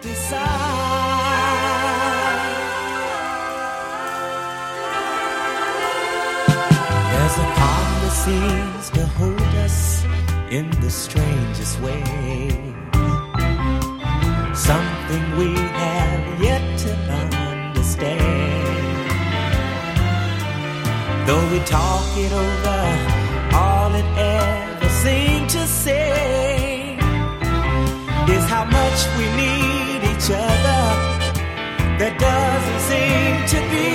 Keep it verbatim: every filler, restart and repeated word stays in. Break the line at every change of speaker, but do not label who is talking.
decide. There's a palm that seems to hold us in the strangest way, something we have yet to understand. Though we talk it over, all it ever seemed to say is how much we need each other. There doesn't seem to be